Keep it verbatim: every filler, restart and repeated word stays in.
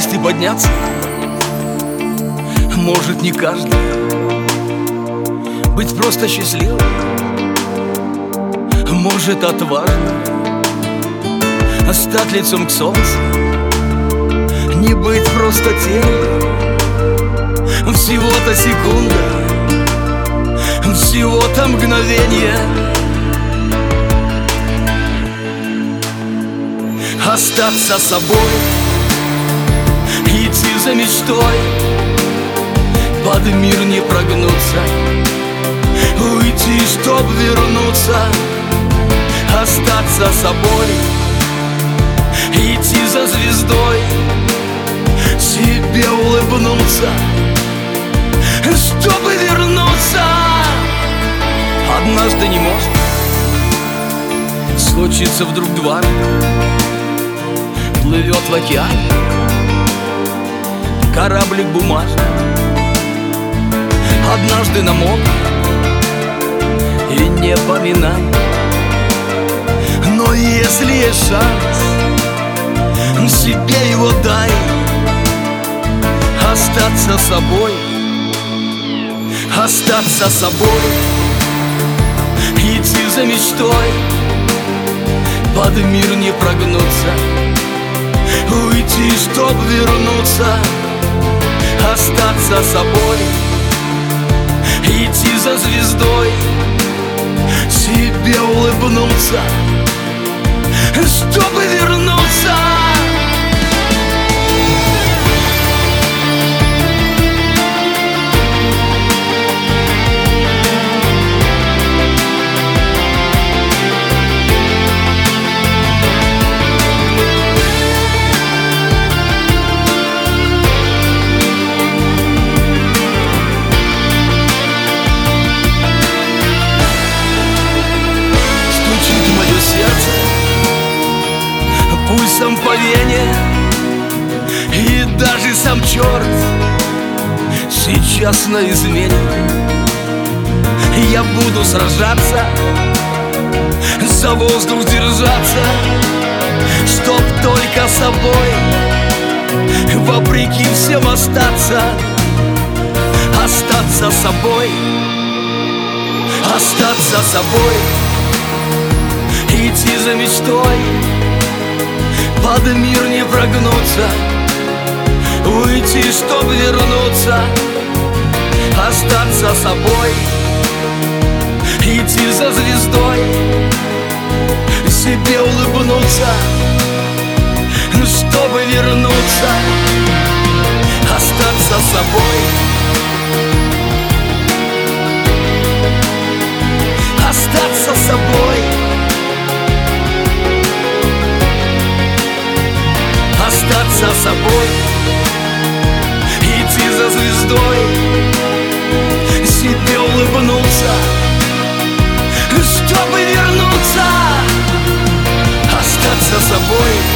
упасть и подняться может не каждый. Быть просто счастливым может отважно. Стать лицом к солнцу, не быть просто тенью. Всего-то секунда, всего-то мгновение. Остаться собой, идти за мечтой, под мир не прогнуться, уйти, чтоб вернуться. Остаться собой, идти за звездой, себе улыбнуться, чтобы вернуться. Однажды не может случиться вдруг дважды. Плывет в океане кораблик бумажный, однажды намок и не поминай. Но если есть шанс, себе его дай. Остаться собой, остаться собой, идти за мечтой, под мир не прогнуться, уйти, чтоб вернуться. Остаться собой, идти за звездой, себе улыбнуться, чтобы вернуться. Пульсом по вене, и даже сам черт сейчас на измене. Я буду сражаться, за воздух держаться, чтоб только собой, вопреки всем остаться. Остаться собой, остаться собой, идти за мечтой, под мир не прогнуться, уйти, чтоб вернуться. Остаться собой, идти за звездой, себе улыбнуться, чтобы вернуться. Остаться собой, остаться собой, остаться собой, идти за звездой, себе улыбнуться, чтобы вернуться. Остаться собой,